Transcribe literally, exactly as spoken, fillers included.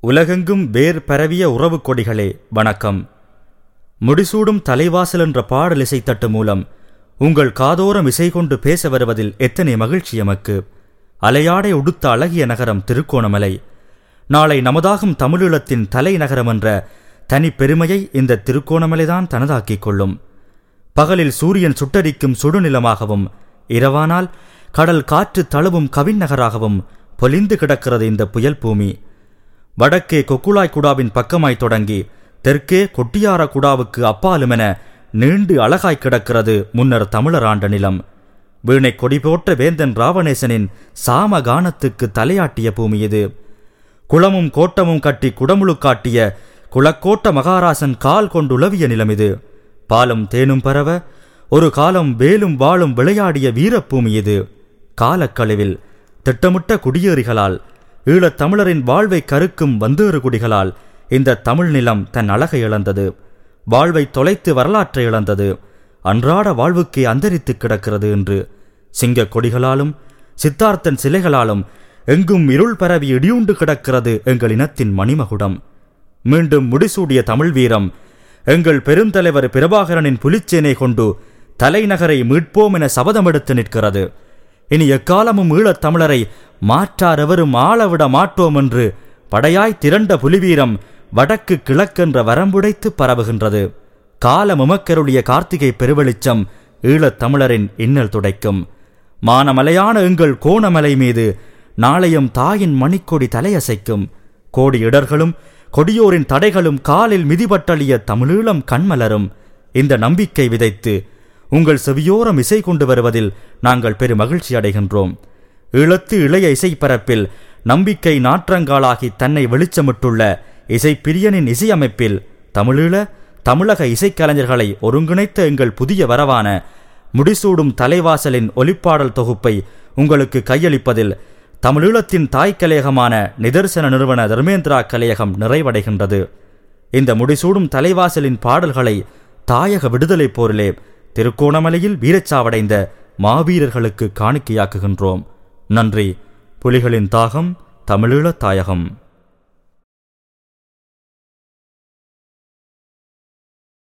உலகெங்கும் வேர் பரவிய உறவு கொடிகளே வணக்கம். முடிசூடும் தலைவாசல் என்ற பாடல் இசைத்தட்டு மூலம் உங்கள் காதோரம் இசை கொண்டு பேச வருவதில் எத்தனை மகிழ்ச்சி எமக்கு. அலையாடை உடுத்த அழகிய நகரம் திருக்கோணமலை. நாளை நமதாகும் தமிழீழத்தின் தலைநகரம் என்ற தனி பெருமையை இந்த திருக்கோணமலைதான் தனதாக்கிக் கொள்ளும். பகலில் சூரியன் சுட்டரிக்கும் சுடுநிலமாகவும், இரவானால் கடல் காற்று தழுவும் கவிநகராகவும் பொலிந்து கிடக்கிறது இந்த புயல் பூமி. வடக்கே கொக்குளாய் குடாவின் பக்கமாய் தொடங்கி தெற்கே கொட்டியார குடாவுக்கு அப்பாலுமென நீண்டு அழகாய் கிடக்கிறது முன்னர் தமிழர் ஆண்ட நிலம். வீணை கொடி போட்ட வேந்தன் ராவணேசனின் சாம கானத்துக்கு தலையாட்டிய பூமி இது. குளமும் கோட்டமும் கட்டி குடமுழு காட்டிய குளக்கோட்ட மகாராசன் கால் கொண்டுளவிய நிலம் இது. பாலும் தேனும் பரவ ஒரு காலம் வேலும் வாளும் விளையாடிய வீரப்பூமி இது. காலக்கழிவில் திட்டமிட்ட குடியேறிகளால், ஈழத் தமிழரின் வாழ்வை கருக்கும் வந்தேறு குடிகளால் இந்த தமிழ் நிலம் தன் அழகை இழந்தது. வாழ்வை தொலைத்து வரலாற்றை இழந்தது. அன்றாட வாழ்வுக்கே அந்தரித்து கிடக்கிறது என்று சிங்க கொடிகளாலும் சித்தார்த்தன் சிலைகளாலும் எங்கும் இருள் பரவி இடியுண்டு கிடக்கிறது எங்கள் இனத்தின் மணிமகுடம். மீண்டும் முடிசூடிய தமிழ் வீரம் எங்கள் பெருந்தலைவர் பிரபாகரனின் புலிச்சேனை கொண்டு தலைநகரை மீட்போம் என சபதமெடுத்து நிற்கிறது. இனி எக்காலமும் ஈழத் தமிழரை மாற்றாரெவரும் ஆளவிட மாட்டோம் என்று படையாய் திரண்ட புலிவீரம் வடக்கு கிழக்கென்ற வரம்புடைத்து பரவுகின்றது. காலம் உமக்கருடைய கார்த்திகை பெருவெளிச்சம் ஈழத் தமிழரின் இன்னல் துடைக்கும். மானமலையான எங்கள் கோணமலை மீது நாளையும் தாயின் மணிக்கொடி தலையசைக்கும். கோடி இடர்களும் கொடியோரின் தடைகளும் காலில் மிதிபட்டழிய தமிழீழம் கண்மலரும். இந்த நம்பிக்கை விதைத்து உங்கள் செவியோரம் இசை கொண்டு வருவதில் நாங்கள் பெரு மகிழ்ச்சி அடைகின்றோம். ஈழத்து இளைய இசைப்பரப்பில் நம்பிக்கை நாற்றங்காலாகி தன்னை வெளிச்சமிட்டுள்ள இசைப்பிரியனின் இசையமைப்பில் தமிழீழ தமிழக இசைக்கலைஞர்களை ஒருங்கிணைத்த எங்கள் புதிய வரவான முடிசூடும் தலைவாசலின் ஒலிப்பாடல் தொகுப்பை உங்களுக்கு கையளிப்பதில் தமிழீழத்தின் தாய் கலையகமான நிதர்சன நிறுவன தர்மேந்திரா கலையகம் நிறைவடைகின்றது. இந்த முடிசூடும் தலைவாசலின் பாடல்களை தாயக விடுதலை போரிலே திருக்கோணமலையில் வீரச்சாவடைந்த மாவீரர்களுக்கு காணிக்கையாக்குகின்றோம். நன்றி. புலிகளின் தாகம் தமிழீழ தாயகம்.